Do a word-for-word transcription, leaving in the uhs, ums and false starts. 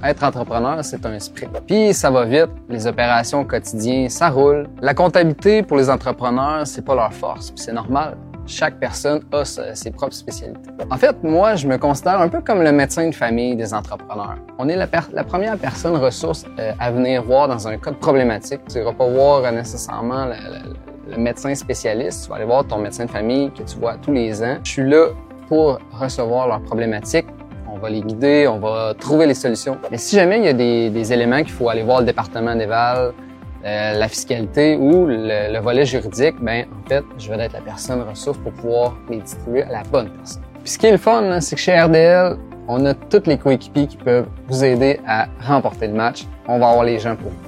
Être entrepreneur, c'est un sprint. Puis ça va vite, les opérations au quotidien, ça roule. La comptabilité pour les entrepreneurs, c'est pas leur force, puis c'est normal. Chaque personne a ses propres spécialités. En fait, moi, je me considère un peu comme le médecin de famille des entrepreneurs. On est la, la première personne ressource euh, à venir voir dans un cas de problématique. Tu iras pas voir euh, nécessairement le, le, le médecin spécialiste. Tu vas aller voir ton médecin de famille que tu vois tous les ans. Je suis là pour recevoir leurs problématiques. On va les guider, on va trouver les solutions. Mais si jamais il y a des, des éléments qu'il faut aller voir le département d'éval, Euh, la fiscalité ou le, le volet juridique, ben en fait, je vais être la personne ressource pour pouvoir les distribuer à la bonne personne. Puis ce qui est le fun, c'est que chez R D L, on a tous les coéquipiers qui peuvent vous aider à remporter le match. On va avoir les gens pour vous.